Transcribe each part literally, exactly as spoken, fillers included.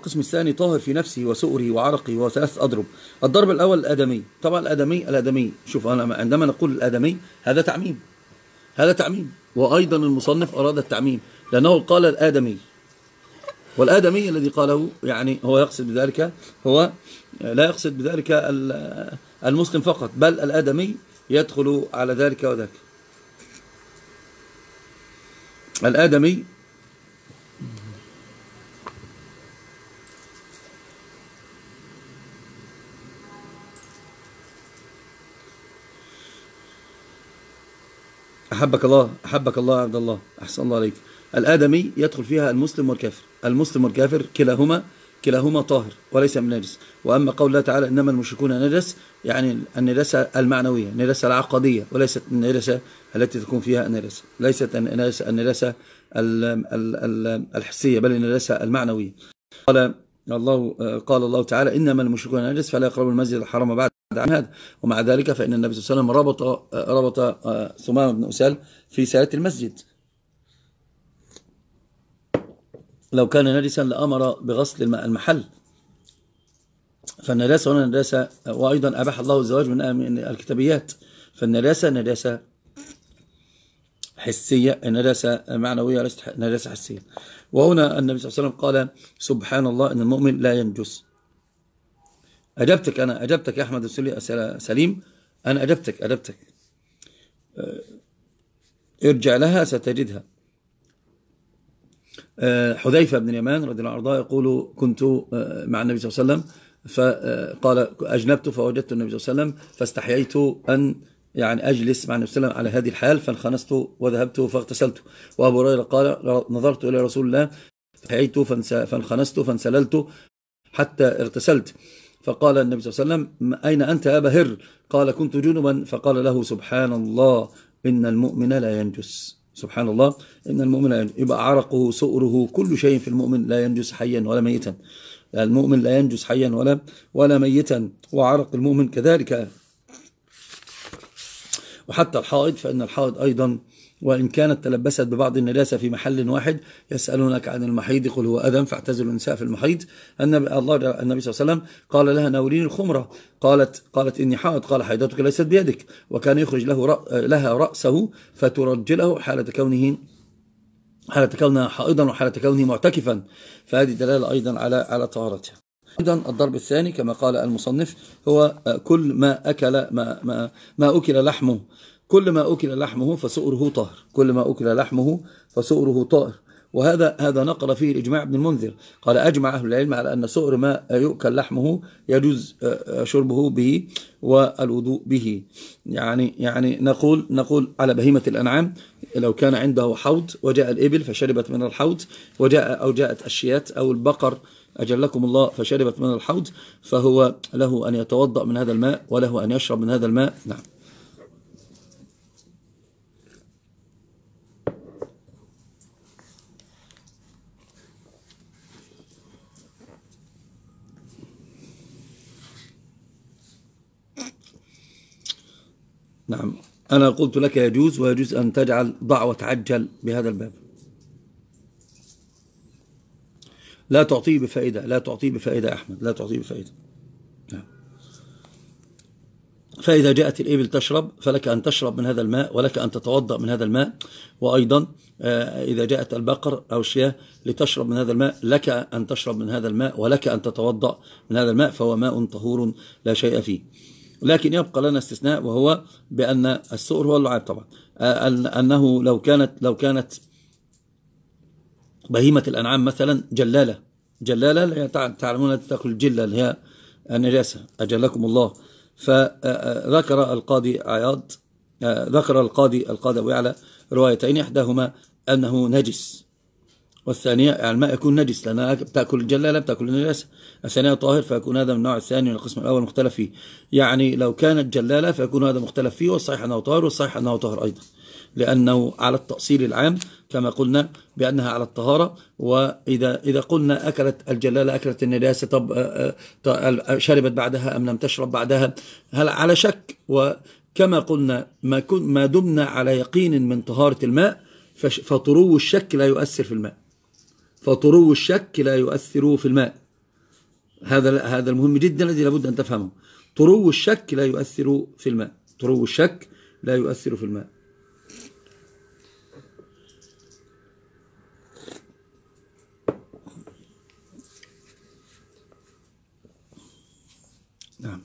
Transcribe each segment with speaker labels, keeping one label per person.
Speaker 1: القسم الثاني طاهر في نفسه وسؤره وعرقه وثلاث أضرب. الضرب الأول الآدمي، طبعا الآدمي الآدمي شوف أنا عندما نقول الآدمي هذا تعميم، هذا تعميم، وأيضا المصنف أراد التعميم لأنه قال الآدمي، والآدمي الذي قاله يعني هو يقصد بذلك، هو لا يقصد بذلك المسلم فقط، بل الآدمي يدخل على ذلك وذاك. الآدمي أحبك الله أحبك الله عبد الله، أحسن الله عليك. الآدمي يدخل فيها المسلم والكافر، المسلم والكافر كلاهما كلاهما طاهر وليس من نجس. وأما قول الله تعالى إنما المشركون نجس، يعني النجاسة المعنوية، النجاسة العقدية، وليست النجاسة التي تكون فيها النجاسة، ليست النجاسة الحسية، بل النجاسة المعنوية. قال الله قال الله تعالى إنما المشركون نجس فلا يقربوا المسجد الحرام بعد عن هذا. ومع ذلك فإن النبي صلى الله عليه وسلم ربط ربط ثمامة بن أسال في ساعة المسجد، لو كان نجسا لأمر بغسل المحل. فالنجاسة هنا نجاسة، وأيضا أباح الله الزواج من الكتابيات، فالنجاسة نجاسة حسية، نجاسة معنوية ليست نجاسة حسية. وهنا النبي صلى الله عليه وسلم قال سبحان الله إن المؤمن لا ينجس. أجبتك أنا أجبتك يا أحمد سليم، أنا أجبتك أجبتك ارجع لها ستجدها. حذيفة بن اليمان رضي الله عنه يقول كنت مع النبي صلى الله عليه وسلم فقال أجنبت فوجدت النبي صلى الله عليه وسلم فاستحييت أن يعني أجلس مع النبي صلى الله عليه وسلم على هذه الحال فانخنست وذهبت فاغتسلت. وأبو هريرة قال نظرت إلى رسول الله فاستحييت فانخنست فانسللت حتى اغتسلت. فقال النبي صلى الله عليه وسلم أين أنت يا أبا هر؟ قال كنت جنبا. فقال له سبحان الله إن المؤمن لا ينجس، سبحان الله إن المؤمن لا ينجس. يبقى عرقه سؤره كل شيء في المؤمن لا ينجس حيا ولا ميتا، المؤمن لا ينجس حيا ولا ولا ميتا، وعرق المؤمن كذلك. وحتى الحائض، فإن الحائض أيضا وإن كانت تلبست ببعض النجاسة في محل واحد، يسألونك عن المحيض قل هو أذى فاعتزلوا النساء في المحيض. النبي الله النبي صلى الله عليه وسلم قال لها ناوليني الخمرة، قالت قالت إني حائض، قال حيضتك ليست بيدك، وكان يخرج له رأ لها رأسه فترجله حالة كونه حالة كونها حائضا وحالة كونه معتكفا، فهذه دلالة أيضا على على طهارتها. أيضا الضرب الثاني كما قال المصنف هو كل ما أكل ما ما ما أكل لحمه، كل ما أكل لحمه فسؤره طاهر، كل ما أكل لحمه فسؤره طاهر. وهذا هذا نقل فيه الإجماع ابن المنذر، قال أجمع أهل العلم على أن سؤر ما يؤكل لحمه يجوز شربه به والوضوء به. يعني يعني نقول نقول على بهيمة الأنعام لو كان عنده حوض وجاء الإبل فشربت من الحوض، وجاء أو جاءت الشيات أو البقر أجلكم الله فشربت من الحوض، فهو له أن يتوضأ من هذا الماء وله أن يشرب من هذا الماء. نعم. نعم أنا قلت لك يجوز، ويجوز أن تجعل ضع وتعجل بهذا الباب، لا تعطيه بفائدة، لا تعطيه بفائدة يا أحمد، لا تعطيه بفائدة. نعم. فإذا جاءت الإبل تشرب فلك أن تشرب من هذا الماء ولك أن تتوضأ من هذا الماء، وأيضا إذا جاءت البقر أو الشياه لتشرب من هذا الماء لك أن تشرب من هذا الماء ولك أن تتوضأ من هذا الماء، فهو ماء طهور لا شيء فيه. لكن يبقى لنا استثناء، وهو بأن السؤر هو اللعاب طبعا، أنه لو كانت لو كانت بهيمة الأنعام مثلا جلالة، جلالة تعلمون تأكل الجلة اللي هي النجاسة أجلكم الله. فذكر القاضي عياض ذكر القاضي القاضي أبو يعلى روايتين، إحداهما أنه نجس، والثانية يعني الماء يكون نجس لأنها بتأكل الجلالة بتأكل النجاسة، الثانية طاهر فيكون هذا من النوع الثاني من القسم الأول مختلف فيه. يعني لو كانت جلالة فيكون هذا مختلف فيه، والصحيح أنه طاهر، والصحيح أنه طاهر أيضا، لأنه على التأصيل العام كما قلنا بأنها على الطهارة. وإذا إذا قلنا أكلت الجلالة أكلت النجاسة، طب شربت بعدها أم لم تشرب بعدها، هل على شك؟ وكما قلنا ما كن ما دمنا على يقين من طهارة الماء فطرو الشك لا يؤثر في الماء، فطرو الشك لا يؤثر في الماء. هذا هذا المهم جدا الذي لابد أن تفهمه. طرو الشك لا يؤثر في الماء، طرو الشك لا يؤثر في الماء. نعم.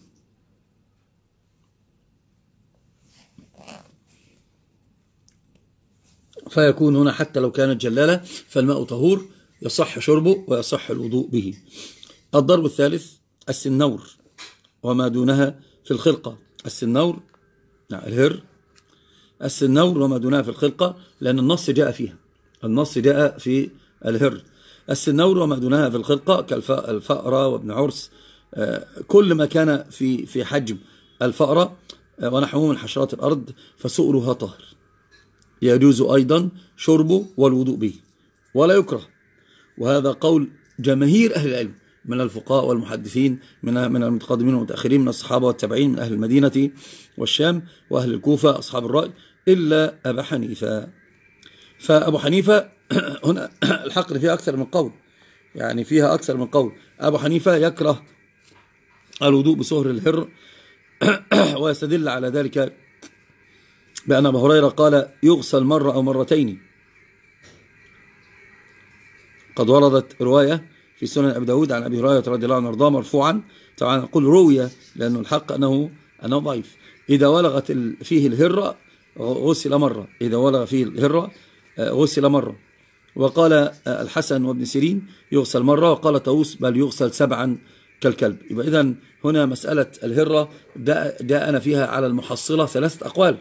Speaker 1: فيكون هنا حتى لو كانت جلالة فالماء طهور يصح شربه ويصح الوضوء به. الضرب الثالث السنور وما دونها في الخلقة. السنور نعم الهر، السنور وما دونها في الخلقة، لأن النص جاء فيها، النص جاء في الهر. السنور وما دونها في الخلقة كالفأرة وابن عرس، كل ما كان في في حجم الفأرة ونحوه من حشرات الأرض فسؤرها طهر، يجوز أيضا شربه والوضوء به ولا يكره. وهذا قول جماهير أهل العلم من الفقهاء والمحدثين، من من المتقدمين والمتأخرين، من الصحابة والتابعين، من أهل المدينة والشام وأهل الكوفة أصحاب الرأي، إلا أبا حنيفة. فأبو حنيفة هنا الحقل فيها أكثر من قول، يعني فيها أكثر من قول. أبو حنيفة يكره الوضوء بصهر الهر ويستدل على ذلك بأن أبا هريرة قال يغسل مرة أو مرتين. قد وردت رواية في سنن أبي داود عن أبي هريرة رضي الله عنه وارضاه مرفوعا، طبعا نقول روية لأنه الحق أنه أنه ضعيف. إذا ولغت فيه الهرة غسل مرة، إذا ولغ فيه الهرة غسل مرة. وقال الحسن وابن سيرين يغسل مرة، وقال طاووس بل يغسل سبعا كالكلب. يبقى إذن هنا مسألة الهرة جاءنا فيها على المحصلة ثلاثة أقوال.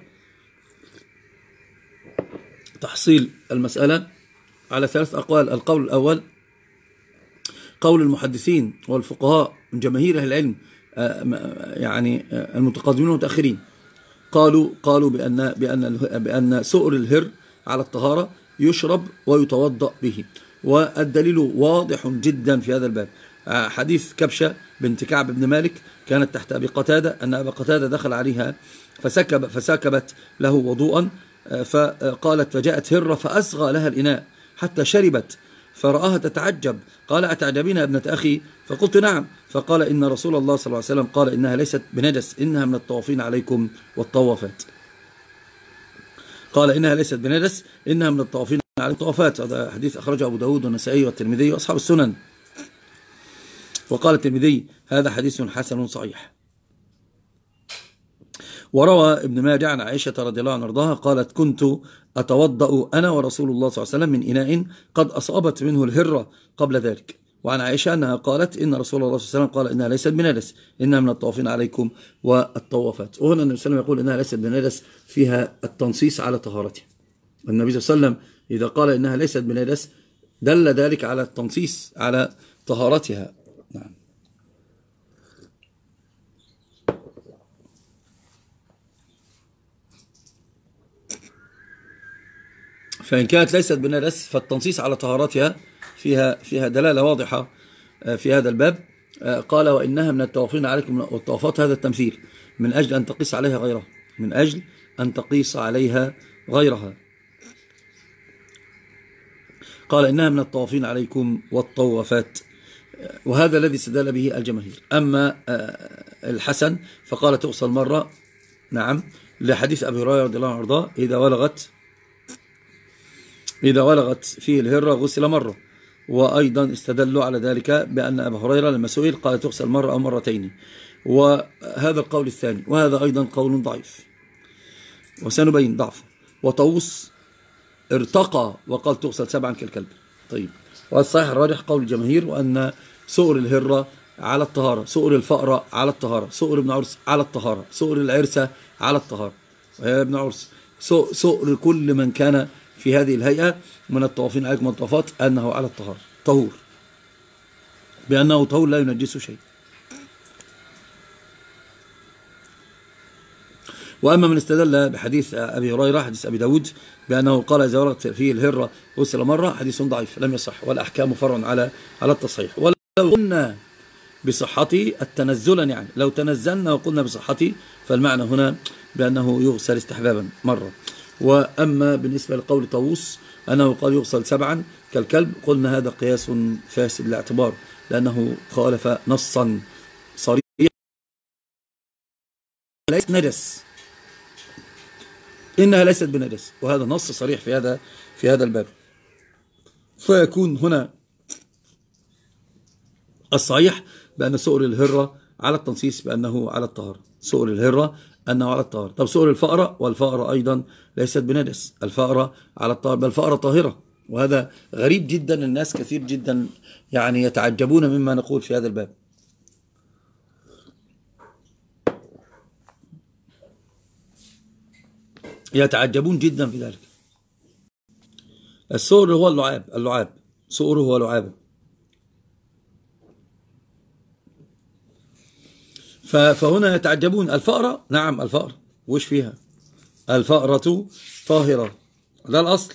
Speaker 1: تحصيل المسألة على ثلاث أقوال. القول الأول قول المحدثين والفقهاء من جماهير أهل العلم، يعني المتقدمين والمتأخرين، قالوا قالوا بأن بأن بأن سؤر الهر على الطهارة يشرب ويتوضأ به. والدليل واضح جدا في هذا الباب. حديث كبشة بنت كعب بن مالك كانت تحت أبي قتادة، أن أبا قتادة دخل عليها فسكب فسكبت له وضوءا، فقالت فجاءت هرة فأصغى لها الإناء حتى شربت، فرآها تتعجب، قال أتعجبين يا ابنة أخي؟ فقلت نعم. فقال إن رسول الله صلى الله عليه وسلم قال إنها ليست بنجس، إنها من الطوافين عليكم والطوافات. قال إنها ليست بنجس، إنها من الطوافين عليكم والطوافات. هذا حديث أخرجه أبو داود والنسائي والترمذي وأصحاب السنن. وقال الترمذي هذا حديث حسن صحيح. وروى ابن ماجه عن عائشة رضي الله عنها وارضاها قالت كنت أتوضأ أنا ورسول الله صلى الله عليه وسلم من إناء قد أصابت منه الهرة قبل ذلك. وعن عائشة أنها قالت إن رسول الله صلى الله عليه وسلم قال إنها ليست بنجس، إنها من الطوافين عليكم والطوافات. وهنا النبي صلى الله عليه وسلم يقول إنها ليست بنجس، فيها التنصيص على طهارتها. النبي صلى الله عليه وسلم إذا قال إنها ليست بنجس دل ذلك على التنصيص على طهارتها. نعم. فإن كانت ليست بنجس فالتنصيص على طهارتها فيها فيها دلالة واضحة في هذا الباب. قال وإنها من الطوافين عليكم والطوافات، هذا التمثيل من أجل أن تقيس عليها غيرها، من أجل أن تقيس عليها غيرها. قال إنها من الطوافين عليكم والطوافات، وهذا الذي استدل به الجماهير. أما الحسن فقال تغسل مرة، نعم، لحديث أبي هريرة رضي الله عنه وارضاه إذا ولغت إذا ولغت فيه الهرة غسل مرة. وأيضا استدلوا على ذلك بأن أبا هريرة لما سئل قال تغسل مرة أو مرتين. وهذا القول الثاني، وهذا أيضا قول ضعيف وسنبين ضعفه. وطاووس ارتقى وقال تغسل سبعا كالكلب. طيب، والصحيح الراجح قول الجماهير، وأن سؤر الهرة على الطهارة، سؤر الفأرة على الطهارة، سؤر ابن عرس على الطهارة، سؤر العرسة على الطهارة، وهي ابن عرس، سؤر كل من كان في هذه الهيئة من الطوافين عليكم والطوافات أنه على الطهارة طهور، بأنه طهور لا ينجس شيء. وأما من استدل بحديث أبي هريرة حديث أبي داود بأنه قال إذا ولغت فيه الهرة غسل مرة، حديث ضعيف لم يصح، والأحكام فرع على على التصحيح. ولو قلنا بصحته التنزلا، يعني لو تنزلنا وقلنا بصحته فالمعنى هنا بأنه يغسل استحبابا مرة. وأما بالنسبة لقول طاووس أنه قال يغسل سبعا كالكلب، قلنا هذا قياس فاسد لاعتبار لأنه خالف نصا صريحا ليست نجس، إنها ليست بنجس، وهذا نص صريح في هذا في هذا الباب. فيكون هنا الصحيح بأن سؤر الهرة على التنصيص بأنه على الطهارة، سؤر الهرة أنه على الطهارة. طب سؤر الفأرة، والفأرة أيضا ليست بنجس، الفأرة على الطهارة، بل الفأرة طاهرة، وهذا غريب جدا. الناس كثير جدا يعني يتعجبون مما نقول في هذا الباب. يتعجبون جدا في ذلك. السؤر هو اللعاب، اللعاب سؤره هو لعابه. فهنا يتعجبون. الفأرة، نعم الفأرة وش فيها؟ الفأرة طاهرة، ده الأصل.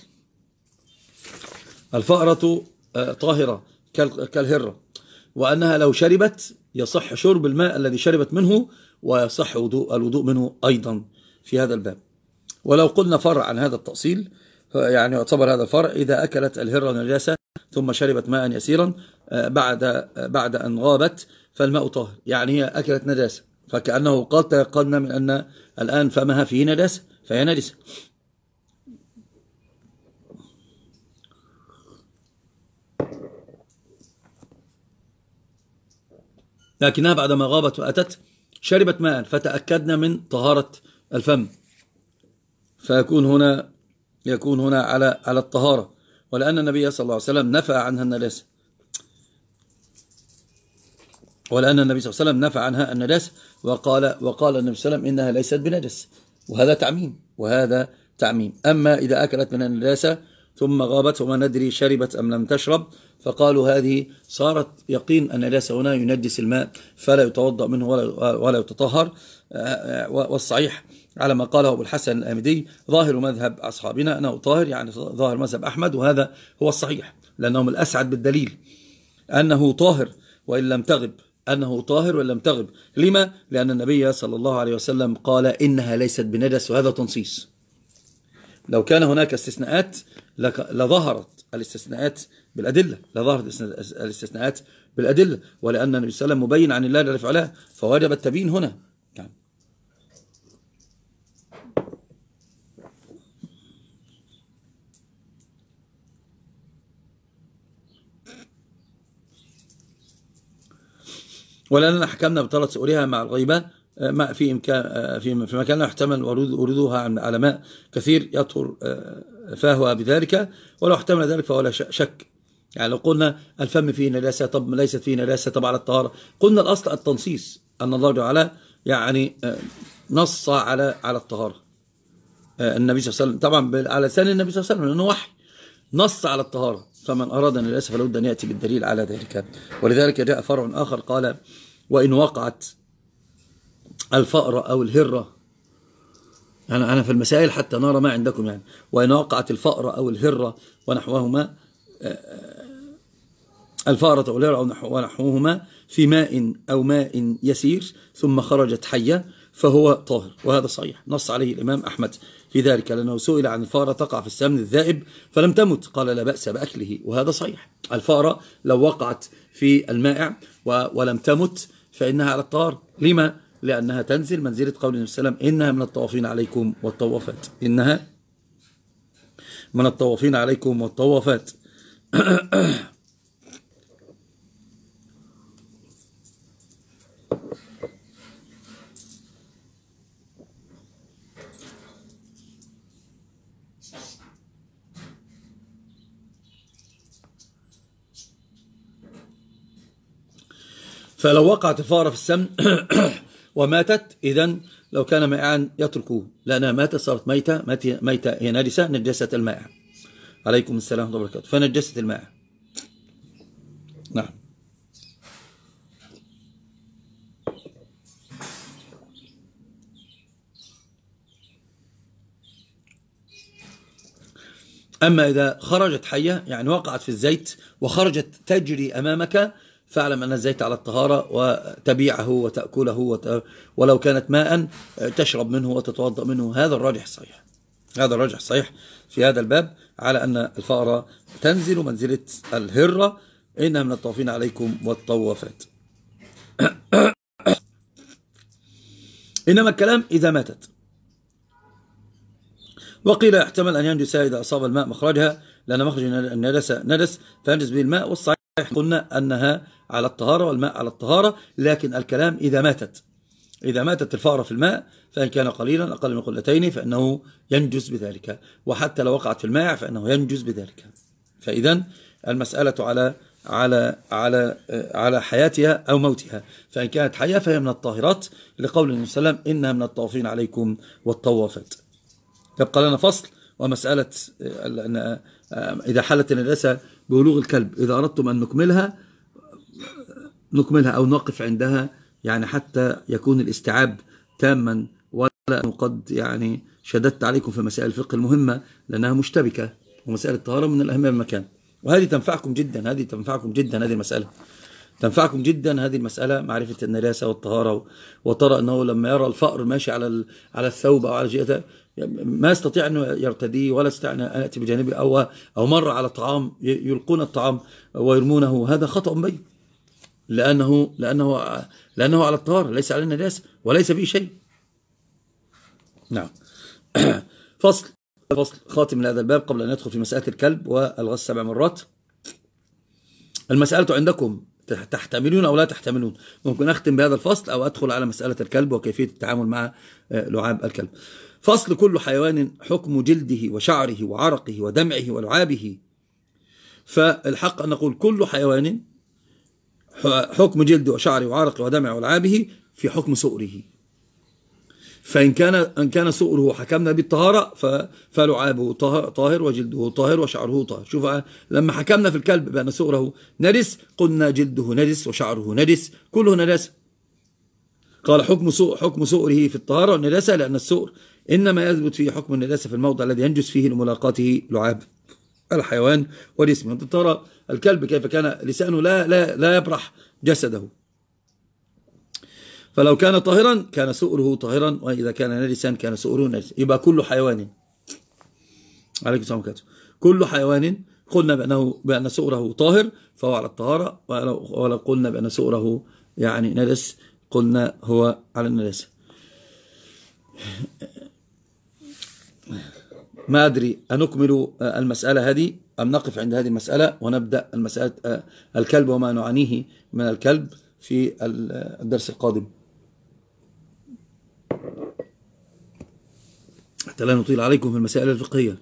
Speaker 1: الفأرة طاهرة كالهرة، وأنها لو شربت يصح شرب الماء الذي شربت منه، ويصح وضوء الوضوء منه أيضا في هذا الباب. ولو قلنا فرع عن هذا التأصيل، يعني يعتبر هذا الفرع إذا أكلت الهرة نجاسة ثم شربت ماء يسيرا بعد بعد أن غابت فالماء طاهر، يعني هي أكلت نجاسة، فكأنه قد تيقنا من أن الآن فمها فيه نجاسة فهي نجسة. لكنها بعدما غابت وأتت شربت ماء فتأكدنا من طهارة الفم، فيكون هنا يكون هنا على على الطهارة، ولأن النبي صلى الله عليه وسلم نفى عنها النجاسة، ولأن النبي صلى الله عليه وسلم نفى عنها النجاسة، وقال وقال النبي صلى الله عليه وسلم إنها ليست بنجس، وهذا تعميم وهذا تعميم. أما إذا أكلت من النجاسة ثم غابت وما ندري شربت أم لم تشرب، فقالوا هذه صارت يقين أن النجاسة هنا ينجس الماء فلا يتوضأ منه ولا ولا يتطهر. والصحيح على ما قاله أبو الحسن الآمدي ظاهر مذهب أصحابنا أنه طاهر، يعني ظاهر مذهب أحمد، وهذا هو الصحيح لأنهم الأسعد بالدليل أنه طاهر وإن لم تغب، أنه طاهر وإن لم تغب. لما؟ لأن النبي صلى الله عليه وسلم قال إنها ليست بنجس، وهذا تنصيص. لو كان هناك استثناءات لظهرت الاستثناءات بالأدلة، لظهرت الاستثناءات بالأدلة، ولأن النبي صلى الله عليه وسلم مبين عن الله جل في علاه، فوجب التبيين هنا. يعني ولأننا حكمنا بطلة سؤرها مع الغيبة ما في إمكان في في مكان يحتمل ورودها على ماء كثير يطهر فهو بذلك، ولو احتمل ذلك فهو لا شك. يعني لو قلنا الفم فيه نجاسة، طب ليست فيه نجاسة، طب على الطهارة، قلنا الأصل التنصيص، أن الله تعالى يعني نص على على الطهارة. النبي صلى الله عليه وسلم طبعا على لسان النبي صلى الله عليه وسلم لأنه وحي نص على الطهارة، فمن أراد النجاسة فلا بد أن يأتي بالدليل على ذلك. ولذلك جاء فرع آخر قال وإن وقعت الفأرة أو الهرة، أنا أنا في المسائل حتى نرى ما عندكم، يعني وإن وقعت الفأرة أو الهرة ونحوهما، الفأرة أو الهرة أو ونحوهما في ماء أو ماء يسير ثم خرجت حية فهو طاهر، وهذا صحيح نص عليه الإمام أحمد في ذلك، لأنه سئل عن الفأرة تقع في السمن الذائب فلم تمت، قال لا بأس بأكله، وهذا صحيح. الفأرة لو وقعت في المائع ولم تمت فإنها على الطهارة. لما؟ لأنها تنزل منزلة قول النبي صلى الله عليه وسلم إنها من الطوافين عليكم والطوافات، إنها من الطوافين عليكم والطوافات. فلو وقعت الفأرة في السمن وماتت، إذن لو كان مائعا يتركوه، لأنها ماتت صارت ميتة، ميتة هي نجسة، نجست المائع. عليكم السلام ورحمة الله وبركاته، فنجست المائع. نعم. أما إذا خرجت حية، يعني وقعت في الزيت وخرجت تجري أمامك، فاعلم أن الزيت على الطهارة وتبيعه وتأكله وت... ولو كانت ماء تشرب منه وتتوضأ منه. هذا الراجح الصحيح، هذا الراجح الصحيح في هذا الباب على أن الفأرة تنزل منزلة الهرة إنها من الطوافين عليكم والطوافات. إنما الكلام إذا ماتت. وقيل يحتمل أن ينجس إذا أصاب الماء مخرجها، لأن مخرج النجاسة نجس فينجس به الماء، والصحيح قلنا أنها على الطهارة والماء على الطهارة، لكن الكلام إذا ماتت إذا ماتت الفأرة في الماء، فإن كان قليلا أقل من قلتين فإنه ينجس بذلك، وحتى لو وقعت في الماء فإنه ينجس بذلك. فإذا المسألة على على على على حياتها أو موتها، فإن كانت حية فهي من الطاهرات، لقول النبي صلى الله عليه وسلم إنها من الطوافين عليكم والطوافات. يبقى لنا فصل ومسألة إذا حلت النجاسة ببلوغ الكلب، إذا أردتم أن نكملها نكملها أو نقف عندها، يعني حتى يكون الاستيعاب تاما، ولا قد يعني شددت عليكم في مسائل الفقه المهمة لأنها مشتبكة، ومسائل الطهارة من الأهمية بالمكان، وهذه تنفعكم جدا هذه تنفعكم جدا هذه المسألة تنفعكم جدا هذه المسألة، معرفة النجاسة والطهارة. وترى أنه لما يرى الفأر ماشي على على الثوب أو على جهته ما يستطيع أن يرتديه، ولا يستطيع أن يأتي بجانبه، أو أو مر على طعام يلقون الطعام ويرمونه، هذا خطأ بين، لأنه لأنه لأنه على الطهارة ليس على النجاسة وليس فيه شيء. نعم. فصل فصل خاتم لهذا الباب قبل أن ندخل في مسألة الكلب والغسل سبع مرات. المسألة عندكم تحتملون أو لا تحتملون؟ ممكن أختم بهذا الفصل أو أدخل على مسألة الكلب وكيفية التعامل مع لعاب الكلب. فصل كل حيوان حكم جلده وشعره وعرقه ودمعه ولعابه. فالحق أن نقول كل حيوان حكم جلده وشعره وعرقه ودمعه ولعابه في حكم سؤره. فإن كان أن كان سؤره حكمنا بالطهارة فلعابه طاهر وجلده طاهر وشعره طاهر. شوف لما حكمنا في الكلب بأن سؤره نجس قلنا جلده نجس وشعره نجس كله نجاسة. قال حكم سؤ حكم سؤره في الطهارة والنجاسة، لأن السؤر إنما يثبت فيه حكم النجاسة في الموضع الذي ينجس فيه لملاقاته لعاب الحيوان ولسمه. أنت ترى الكلب كيف كان لسانه لا لا لا يبرح جسده، فلو كان طاهرا كان سؤره طاهرا، وإذا كان نجسا كان سؤره نجسا. يبقى كل حيوان عليكم السلام عليكم كل حيوان قلنا بأنه بأن سؤره طاهر فهو على الطهارة، ولو قلنا بأن سؤره يعني نجس قلنا هو على النجاسة. ما أدري أنكمل المسألة هذه أم نقف عند هذه المسألة ونبدأ المسألة الكلب وما نعنيه من الكلب في الدرس القادم، حتى لا نطيل عليكم في المسائل الفقهية.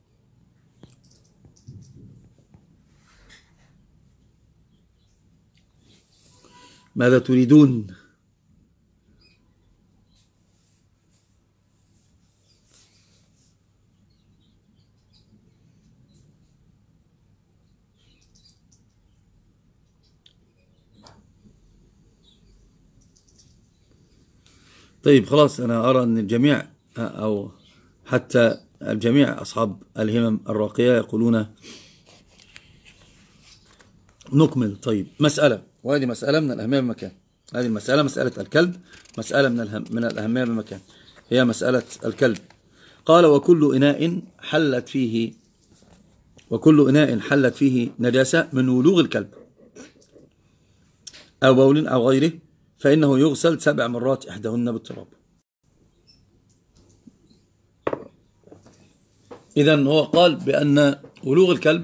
Speaker 1: ماذا تريدون؟ طيب خلاص، أنا أرى أن الجميع أو حتى الجميع أصحاب الهمم الراقية يقولون نكمل. طيب مسألة، وهذه مسألة من الأهمية بالمكان، هذه المسألة مسألة الكلب مسألة من الهم من الأهمية بالمكان، هي مسألة الكلب. قال وكل إناء حلت فيه وكل إناء حلت فيه نجاسة من ولوغ الكلب أو بول أو غيره فإنه يغسل سبع مرات إحداهن بالتراب. إذن هو قال بأن ولوغ الكلب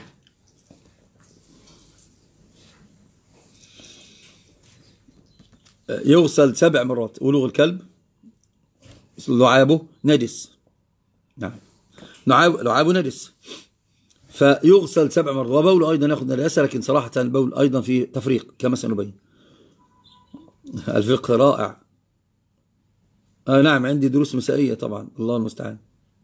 Speaker 1: يغسل سبع مرات. ولوغ الكلب لعابه نجس، نعم لعابه نجس فيغسل سبع مرات. وبوله أيضا يأخذ نجاسة، لكن صراحة البول أيضا في تفريق كما سنبين. الفقه رائع. آه نعم عندي دروس مسائية طبعا، الله المستعان.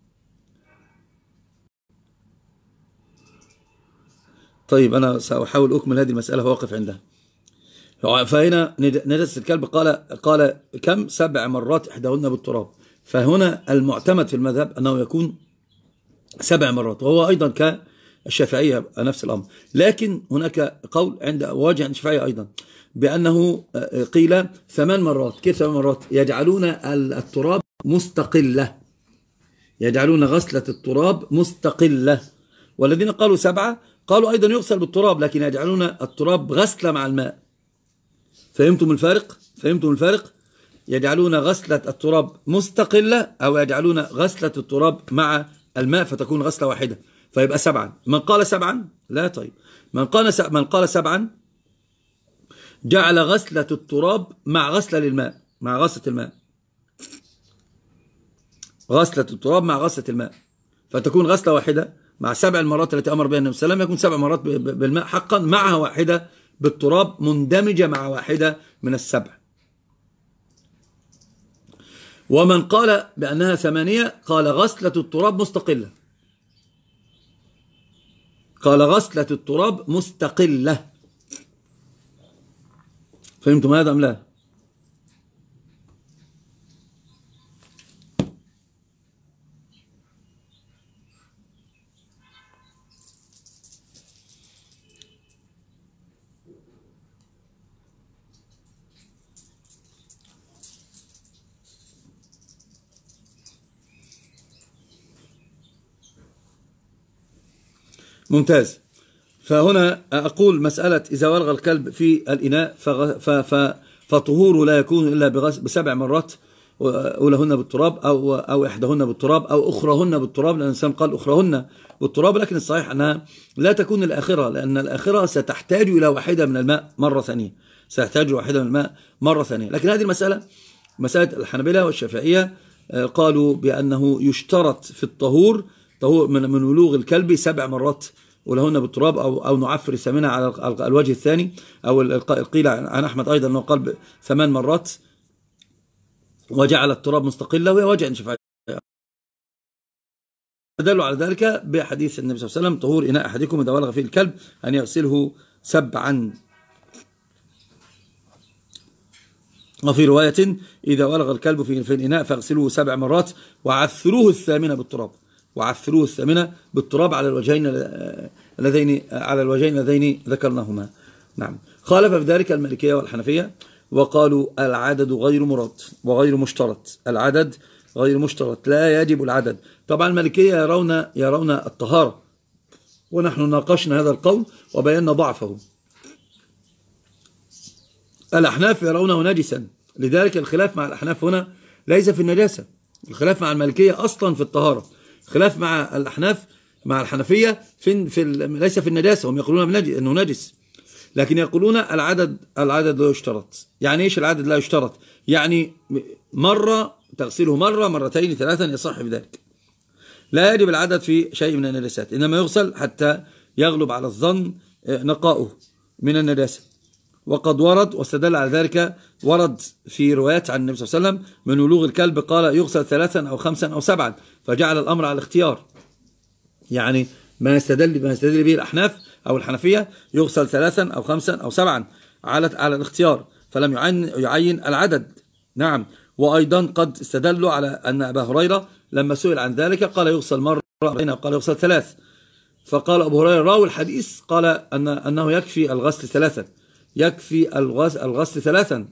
Speaker 1: طيب أنا سأحاول أكمل هذه المسألة وأقف عندها. فهنا نجاسة الكلب قال قال كم؟ سبع مرات إحداهن بالتراب. فهنا المعتمد في المذهب أنه يكون سبع مرات، وهو أيضا كالشافعية نفس الأمر. لكن هناك قول عند واجه عند الشافعية أيضا بأنه قيل ثمان مرات. كيف ثمان مرات؟ يجعلون التراب مستقلة، يجعلون غسلة التراب مستقلة. والذين قالوا سبعة قالوا أيضا يغسل بالتراب، لكن يجعلون التراب غسلة مع الماء. فهمتم الفارق؟ فهمتم الفارق؟ يجعلون غسلة التراب مستقلة، أو يجعلون غسلة التراب مع الماء فتكون غسلة واحدة، فيبقى سبعا. من قال سبعا لا، طيب من قال من قال سبعا جعل غسلة التراب مع غسلة للماء، مع غسلة الماء، غسلة التراب مع غسلة الماء، فتكون غسلة واحدة مع سبع المرات التي أمر بها النبي صلى الله عليه وسلم، يكون سبع مرات بالماء حقا، معها واحدة بالتراب مندمجة مع واحدة من السبع. ومن قال بأنها ثمانية قال غسلة التراب مستقلة، قال غسلة التراب مستقلة. فهمتم هذا أم لا؟ ممتاز. فهنا أقول مسألة إذا ولغ الكلب في الإناء فطهوره لا يكون إلا بسبع مرات، أولهن بالتراب أو أو إحداهن بالتراب أو أخرهن بالتراب، لأن الإنسان قال أخرهن بالتراب، لكن الصحيح أنها لا تكون الآخرة، لأن الآخرة ستحتاج إلى واحدة من الماء مرة ثانية، ستحتاج واحدة من الماء مرة ثانية. لكن هذه المسألة مسألة الحنابلة والشافعية قالوا بأنه يشترط في الطهور طهور من من ولوغ الكلب سبع مرات ولهن بالتراب، أو أو نعفر الثامنة على الوجه الثاني، أو قيل عن أحمد أيضا أنه قال ثمان مرات وجعل التراب مستقلة، وهي وجه شفاعي. دلوا على ذلك بحديث النبي صلى الله عليه وسلم طهور إناء أحدكم إذا ولغ فيه الكلب أن يغسله سبعا. وفي رواية إذا ولغ الكلب في الإناء فاغسلوه سبع مرات وعثروه الثامنة بالتراب، وعثروه الثامنة بالتراب على الوجهين اللذين على الوجهين اللذين ذكرناهما. نعم. خالف في ذلك المالكية والحنفية وقالوا العدد غير مراد وغير مشترط، العدد غير مشترط، لا يجب العدد. طبعا المالكية يرون يرون الطهارة، ونحن ناقشنا هذا القول وبينا ضعفه. الأحناف يرونه نجسا، لذلك الخلاف مع الأحناف هنا ليس في النجاسة، الخلاف مع المالكية أصلا في الطهارة، خلاف مع الأحناف مع الحنفية في, في ليس في النجاسة، هم يقولون أنه نجس، لكن يقولون العدد العدد لا يشترط. يعني إيش العدد لا يشترط؟ يعني مرة تغسله مرة مرتين ثلاثا يصح بذلك، لا يجب العدد في شيء من النجاسات، إنما يغسل حتى يغلب على الظن نقاؤه من النجاسة. وقد ورد واستدل على ذلك، ورد في روايات عن النبي صلى الله عليه وسلم من ولوغ الكلب قال يغسل ثلاثا أو خمسا أو سبعا، فجعل الأمر على الاختيار. يعني ما يستدل ما يستدل به الأحناف أو الحنفية يغسل ثلاثا أو خمسا أو سبعا على على الاختيار، فلم يعين يعين العدد. نعم. وأيضا قد استدلوا على أن أبا هريرة لما سئل عن ذلك قال يغسل مرة قال يغسل ثلاث، فقال أبو هريرة راوي الحديث قال أن أنه يكفي الغسل ثلاثا، يكفي الغسل, الغسل ثلاثا.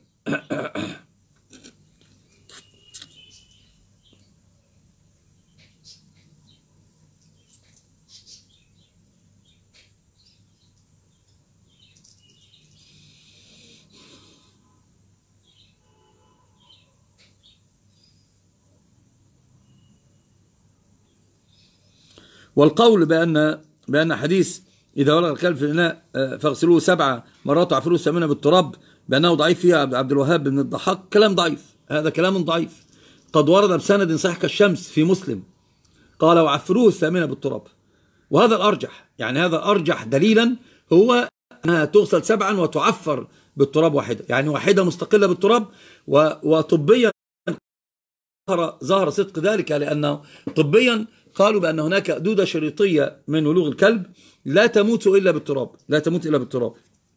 Speaker 1: والقول بأن بأن حديث إذا ولغ الكلب في الإناء فاغسلوه سبع مرات وعفروه الثامنة بالتراب بأنه ضعيف فيها عبد الوهاب بن الضحاك كلام ضعيف، هذا كلام ضعيف. قد ورد بسند صحيح كالشمس في مسلم قال وعفروه الثامنة بالتراب، وهذا الأرجح، يعني هذا أرجح دليلا هو أنها تغسل سبعا وتعفر بالتراب واحدة، يعني واحدة مستقلة بالتراب. وطبيا ظهر صدق ذلك، لأنه طبيا قالوا بأن هناك دودة شريطية من ولوغ الكلب لا تموت إلا بالتراب، لا تموت إلا بالتراب.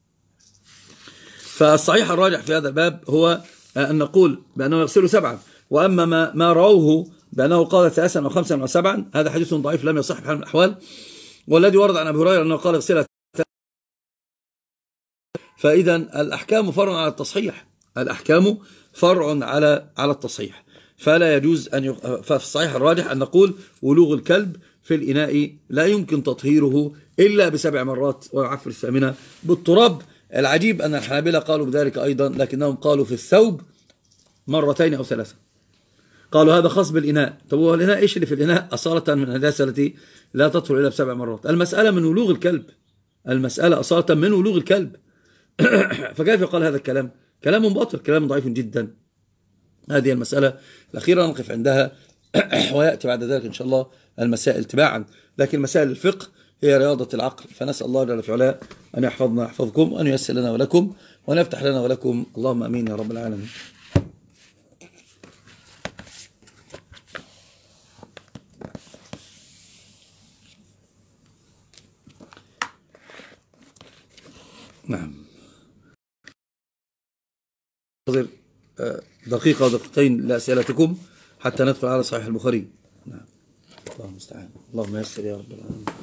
Speaker 1: فالصحيح الراجح في هذا الباب هو أن نقول بأنه يغسل سبعا، وأما ما, ما رووه بأنه قال ثلاثا أو خمسا أو سبعا هذا حديث ضعيف لم يصح بحال من الأحوال. والذي ورد عن أبي هريرة أنه قال اغسلها، فإذا الأحكام فرع على التصحيح، الأحكام فرع على على التصحيح، فلا يجوز أن يق... ففي الصحيح الراجح أن نقول ولوغ الكلب في الإناء لا يمكن تطهيره إلا بسبع مرات ويعفر الثامنة بالتراب. العجيب أن الحنابلة قالوا بذلك أيضا، لكنهم قالوا في الثوب مرتين أو ثلاثة. قالوا هذا خاص بالإناء. طب هو الإناء إيش اللي في الإناء أصالة من النجاسة التي لا تطهر إلا بسبع مرات؟ المسألة من ولوغ الكلب، المسألة أصالة من ولوغ الكلب. فكيف يقال هذا الكلام؟ كلام باطل، كلام ضعيف جدا. هذه المسألة الأخيرة نقف عندها ويأتي بعد ذلك إن شاء الله المسائل تباعا. لكن مسائل الفقه هي رياضة العقل، فنسأل الله جل في علاه أن يحفظنا يحفظكم وأن ييسر لنا ولكم وأن يفتح لنا ولكم، اللهم أمين يا رب العالمين. نعم، دقيقة ودقيقتين لأسئلتكم حتى ندخل على صحيح البخاري. نعم، الله المستعان، اللهم يسر يا رب العالمين.